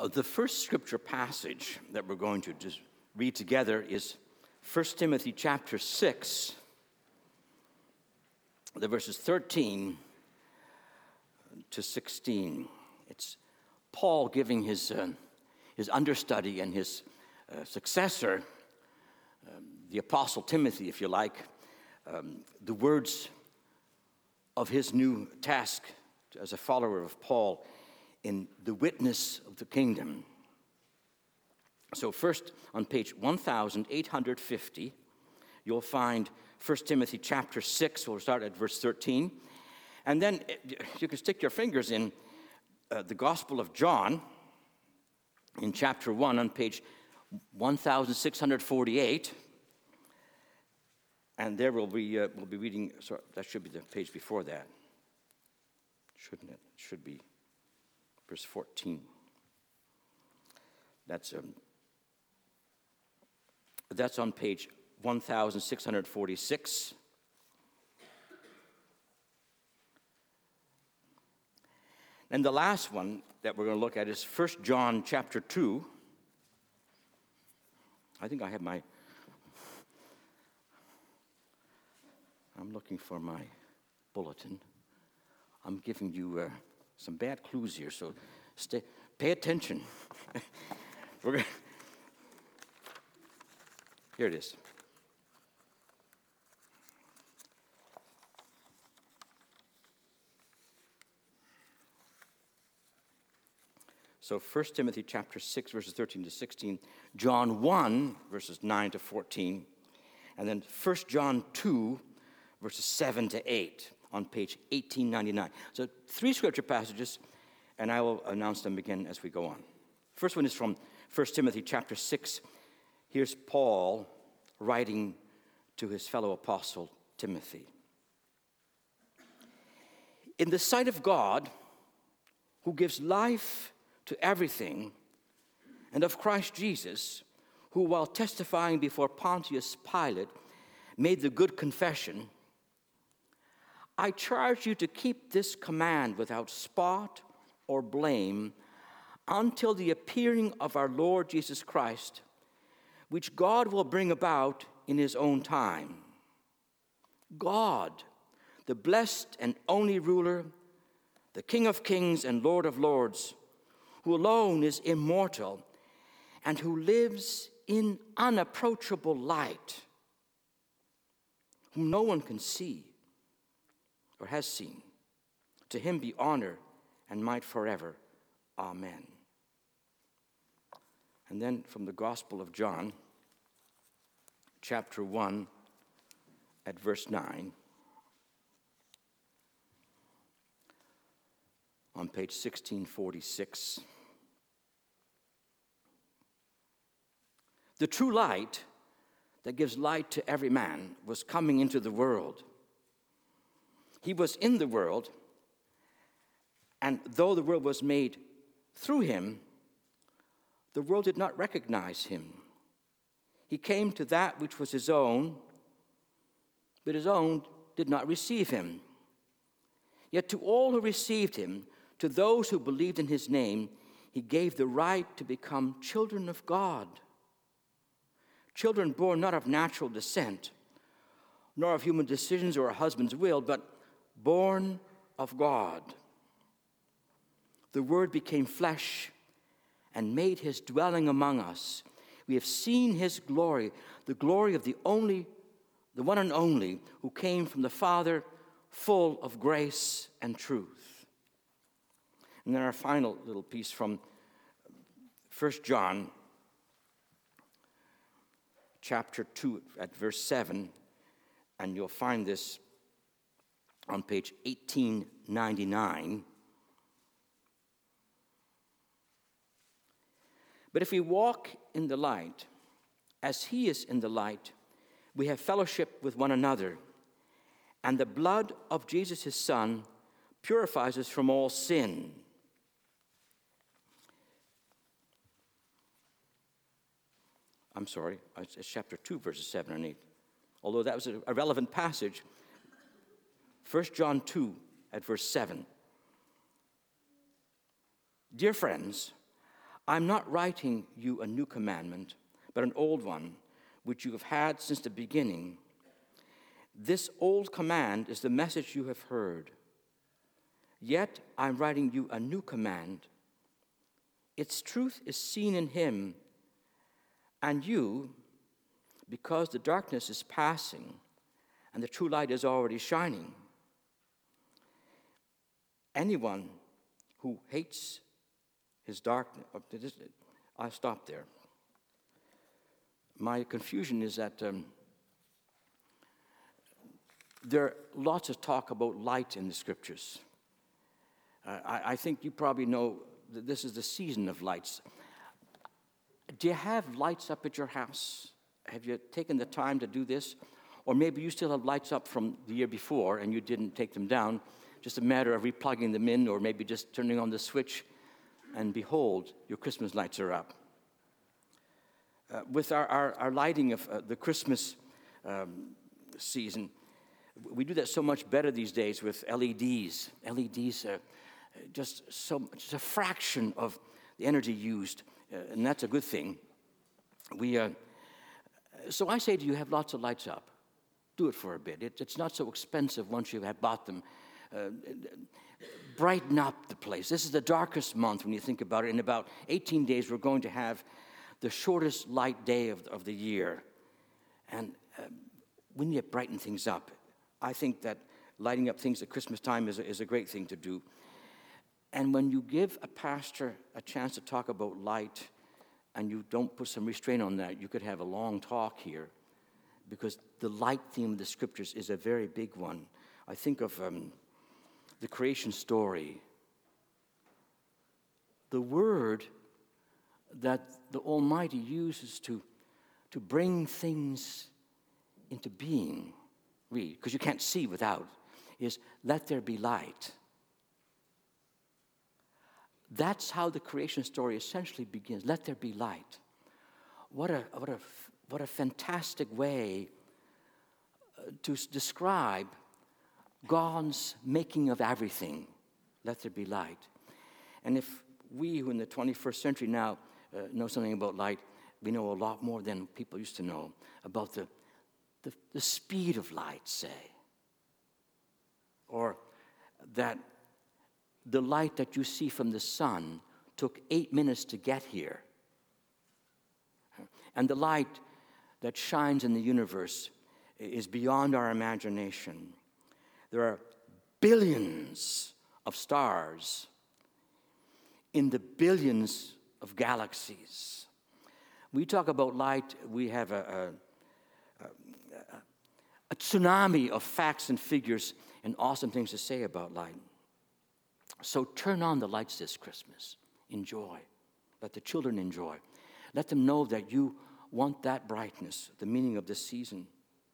The first scripture passage that we're going to just read together is 1 Timothy chapter 6, the verses 13 to 16. It's Paul giving his understudy and his successor, the Apostle Timothy, if you like, the words of his new task as a follower of Paul in the witness of the kingdom. So first, on page 1850, you'll find 1 Timothy chapter 6. We'll start at verse 13. And then you can stick your fingers in the Gospel of John in chapter 1 on page 1648. And there we'll be reading, sorry, that should be the page before that, shouldn't it? It should be verse 14. That's on page 1646. And the last one that we're going to look at is 1 John chapter 2. I think I have I'm looking for my bulletin. I'm giving you some bad clues here, so pay attention. Here it is. So 1 Timothy chapter 6, verses 13 to 16, John 1, verses 9 to 14, and then 1 John 2, verses 7 to 8 on page 1899. So 3 scripture passages, and I will announce them again as we go on. First one is from 1 Timothy chapter 6. Here's Paul writing to his fellow apostle Timothy. In the sight of God, who gives life to everything, and of Christ Jesus, who while testifying before Pontius Pilate made the good confession, I charge you to keep this command without spot or blame until the appearing of our Lord Jesus Christ, which God will bring about in his own time. God, the blessed and only ruler, the King of kings and Lord of lords, who alone is immortal and who lives in unapproachable light, whom no one can see or has seen. To him be honor and might forever. Amen. And then from the Gospel of John, chapter 1, at verse 9, on page 1646. The true light that gives light to every man was coming into the world. He was in the world, and though the world was made through him, the world did not recognize him. He came to that which was his own, but his own did not receive him. Yet to all who received him, to those who believed in his name, he gave the right to become children of God. Children born not of natural descent, nor of human decisions or a husband's will, but born of God. The Word became flesh and made his dwelling among us. We have seen his glory, the glory of the one and only, who came from the Father, full of grace and truth. And then our final little piece from 1 John, chapter 2, at verse 7, and you'll find this on page 1899. But if we walk in the light, as he is in the light, we have fellowship with one another, and the blood of Jesus, his Son, purifies us from all sin. I'm sorry, it's chapter 2, verses 7 and 8. Although that was a relevant passage, 1 John 2 at verse 7. Dear friends, I'm not writing you a new commandment, but an old one, which you have had since the beginning. This old command is the message you have heard. Yet I'm writing you a new command. Its truth is seen in him, and you, because the darkness is passing and the true light is already shining. Anyone who hates his darkness, I'll stop there. My confusion is that there are lots of talk about light in the scriptures. I think you probably know that this is the season of lights. Do you have lights up at your house? Have you taken the time to do this? Or maybe you still have lights up from the year before and you didn't take them down. Just a matter of replugging them in, or maybe just turning on the switch, and behold, your Christmas lights are up. With our lighting of the Christmas season, we do that so much better these days with LEDs. LEDs are just a fraction of the energy used, and that's a good thing. So I say to you, have lots of lights up. Do it for a bit. It's not so expensive once you have bought them. Brighten up the place. This is the darkest month when you think about it. In about 18 days, we're going to have the shortest light day of the year. And we need to brighten things up. I think that lighting up things at Christmas time is a great thing to do. And when you give a pastor a chance to talk about light and you don't put some restraint on that, you could have a long talk here, because the light theme of the scriptures is a very big one. I think of the creation story. The word that the Almighty uses to bring things into being, read, because you can't see without, is let there be light. That's how the creation story essentially begins. Let there be light. What a fantastic way to describe God's making of everything. Let there be light. And if we who in the 21st century now know something about light, we know a lot more than people used to know about the speed of light, say. Or that the light that you see from the sun took 8 minutes to get here. And the light that shines in the universe is beyond our imagination. There are billions of stars in the billions of galaxies. We talk about light, we have a tsunami of facts and figures and awesome things to say about light. So turn on the lights this Christmas. Enjoy. Let the children enjoy. Let them know that you want that brightness, the meaning of this season.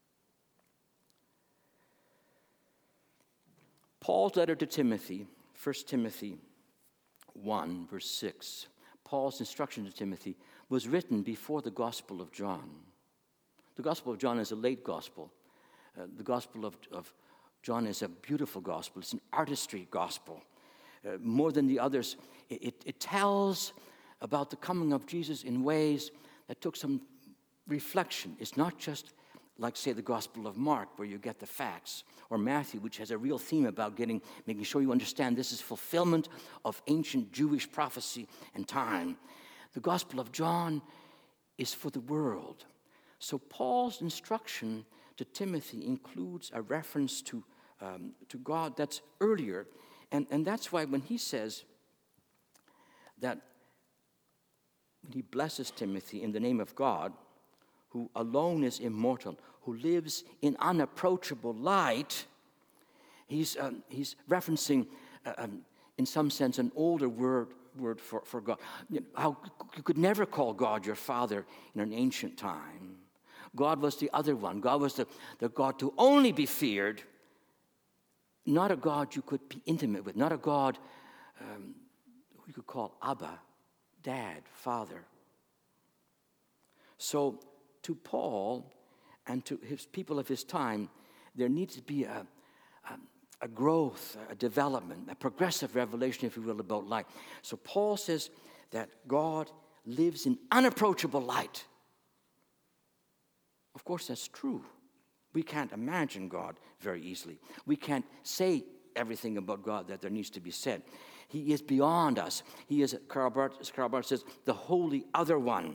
Paul's letter to Timothy, 1 Timothy 1, verse 6. Paul's instruction to Timothy was written before the Gospel of John. The Gospel of John is a late gospel. The Gospel of John is a beautiful gospel. It's an artistry gospel. More than the others, it tells about the coming of Jesus in ways that took some reflection. It's not just like, say, the Gospel of Mark, where you get the facts, or Matthew, which has a real theme about making sure you understand this is fulfillment of ancient Jewish prophecy and time. The Gospel of John is for the world. So Paul's instruction to Timothy includes a reference to God that's earlier. And that's why when he says that, when he blesses Timothy in the name of God, who alone is immortal, who lives in unapproachable light, he's referencing, in some sense, an older word for God. How you could never call God your Father in an ancient time. God was the other one. God was the God to only be feared, not a God you could be intimate with, not a God who you could call Abba, Dad, Father. So to Paul and to his people of his time, there needs to be a growth, a development, a progressive revelation, if you will, about light. So Paul says that God lives in unapproachable light. Of course, that's true. We can't imagine God very easily. We can't say everything about God that there needs to be said. He is beyond us. He is, as Karl Barth says, the holy other one.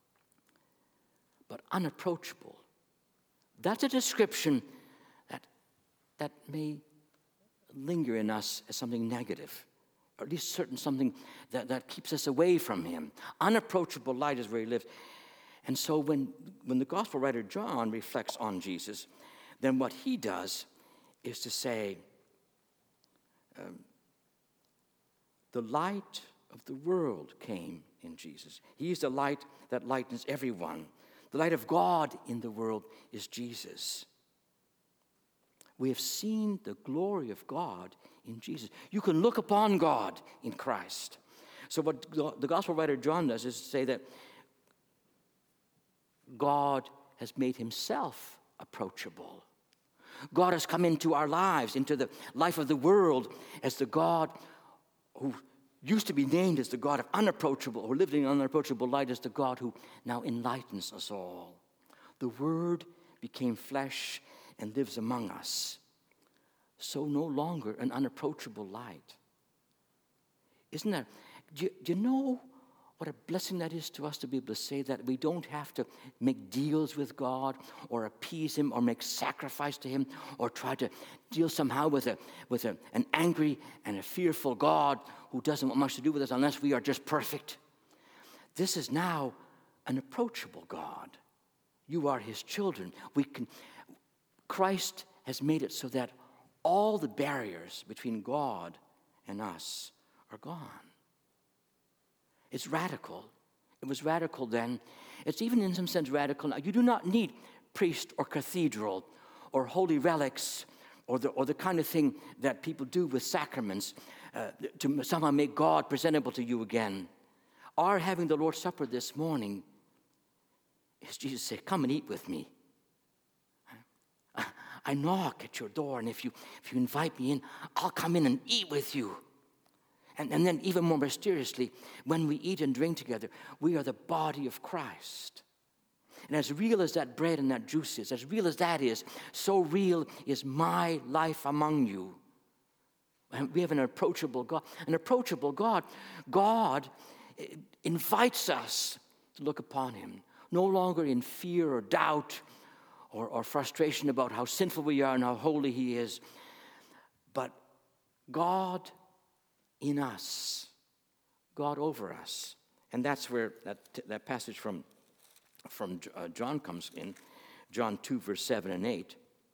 But unapproachable. That's a description that may linger in us as something negative, or at least something that keeps us away from him. Unapproachable light is where he lives. And so when the gospel writer John reflects on Jesus, then what he does is to say, the light of the world came in Jesus. He is the light that lightens everyone. The light of God in the world is Jesus. We have seen the glory of God in Jesus. You can look upon God in Christ. So what the gospel writer John does is to say that God has made himself approachable. God has come into our lives, into the life of the world, as the God who used to be named as the God of unapproachable, or lived in unapproachable light, as the God who now enlightens us all. The Word became flesh and lives among us. So no longer an unapproachable light. Isn't that? Do you know what a blessing that is to us to be able to say that we don't have to make deals with God or appease him or make sacrifice to him or try to deal somehow with an angry and a fearful God who doesn't want much to do with us unless we are just perfect. This is now an approachable God. You are his children. Christ has made it so that all the barriers between God and us are gone. It's radical. It was radical then. It's even in some sense radical now. You do not need priest or cathedral or holy relics or the kind of thing that people do with sacraments to somehow make God presentable to you again. Our having the Lord's Supper this morning is Jesus say, come and eat with me. I knock at your door, and if you invite me in, I'll come in and eat with you. And then even more mysteriously, when we eat and drink together, we are the body of Christ. And as real as that bread and that juice is, as real as that is, so real is my life among you. And we have an approachable God. An approachable God. God invites us to look upon him, no longer in fear or doubt or frustration about how sinful we are and how holy he is, but God in us, God over us. And that's where that passage from John comes in, John 2, verse 7 and 8.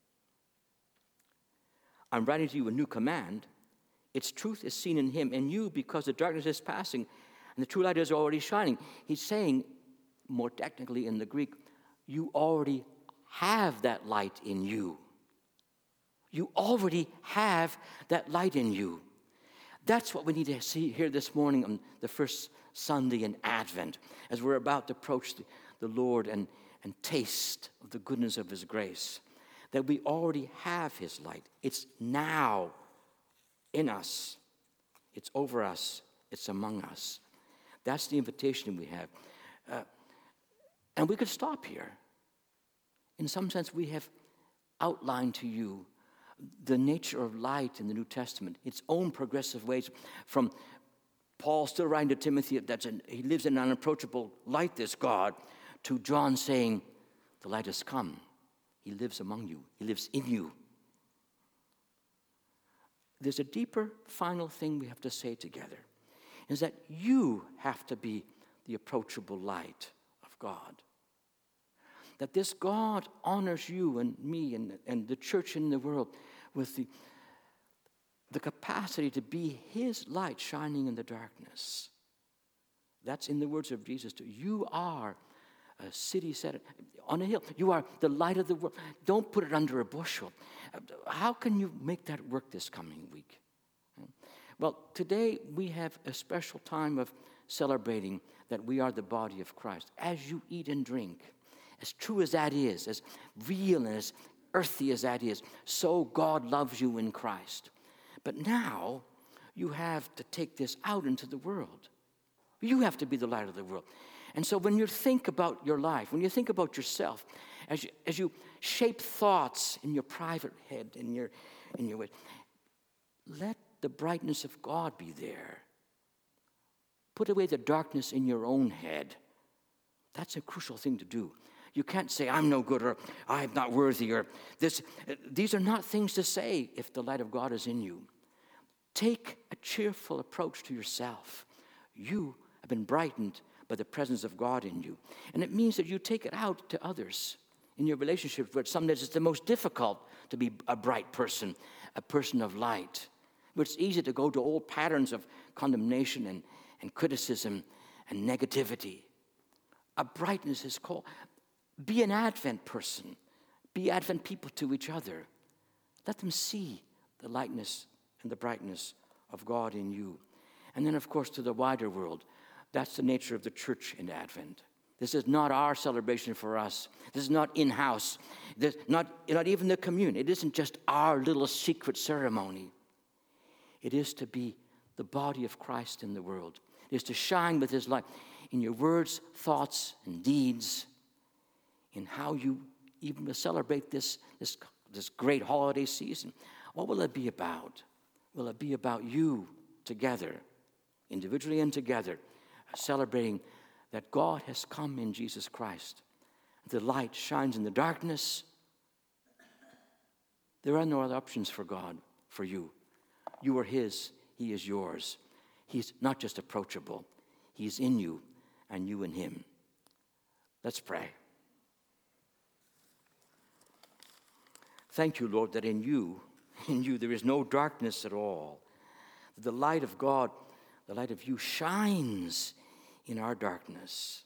I'm writing to you a new command. Its truth is seen in him and you, because the darkness is passing and the true light is already shining. He's saying, more technically in the Greek, you already have that light in you. You already have that light in you. That's what we need to see here this morning on the first Sunday in Advent, as we're about to approach the Lord and taste of the goodness of his grace, that we already have his light. It's now in us. It's over us. It's among us. That's the invitation we have. And we could stop here. In some sense, we have outlined to you the nature of light in the New Testament, its own progressive ways, from Paul still writing to Timothy that he lives in an unapproachable light, this God, to John saying, the light has come. He lives among you. He lives in you. There's a deeper, final thing we have to say together, is that you have to be the approachable light of God. That this God honors you and me and the church in the world with the capacity to be his light shining in the darkness. That's in the words of Jesus too. You are a city set on a hill. You are the light of the world. Don't put it under a bushel. How can you make that work this coming week? Well, today we have a special time of celebrating that we are the body of Christ. As you eat and drink, as true as that is, as real and as earthy as that is, so God loves you in Christ. But now you have to take this out into the world. You have to be the light of the world. And so when you think about your life, when you think about yourself, as you shape thoughts in your private head, in your way, let the brightness of God be there. Put away the darkness in your own head. That's a crucial thing to do. You can't say, I'm no good, or I'm not worthy, or this. These are not things to say if the light of God is in you. Take a cheerful approach to yourself. You have been brightened by the presence of God in you. And it means that you take it out to others in your relationships, where sometimes it's the most difficult to be a bright person, a person of light. Where it's easy to go to old patterns of condemnation and criticism and negativity. A brightness is called. Be an Advent person. Be Advent people to each other. Let them see the lightness and the brightness of God in you. And then, of course, to the wider world. That's the nature of the church in Advent. This is not our celebration for us. This is not in-house. This, not even the communion. It isn't just our little secret ceremony. It is to be the body of Christ in the world. It is to shine with his light in your words, thoughts, and deeds, in how you even celebrate this great holiday season. What will it be about? Will it be about you together, individually and together, celebrating that God has come in Jesus Christ? The light shines in the darkness. There are no other options for God, for you. You are his, he is yours. He's not just approachable. He's in you and you in him. Let's pray. Thank you, Lord, that in you there is no darkness at all. The light of God, the light of you shines in our darkness.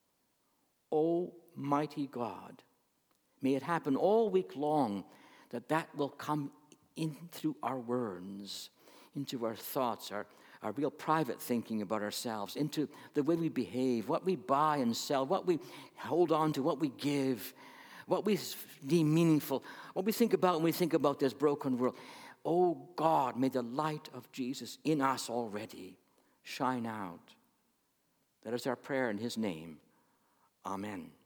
Almighty God, may it happen all week long that will come in through our words, into our thoughts, our real private thinking about ourselves, into the way we behave, what we buy and sell, what we hold on to, what we give, what we deem meaningful, what we think about when we think about this broken world. Oh God, may the light of Jesus in us already shine out. That is our prayer in his name. Amen.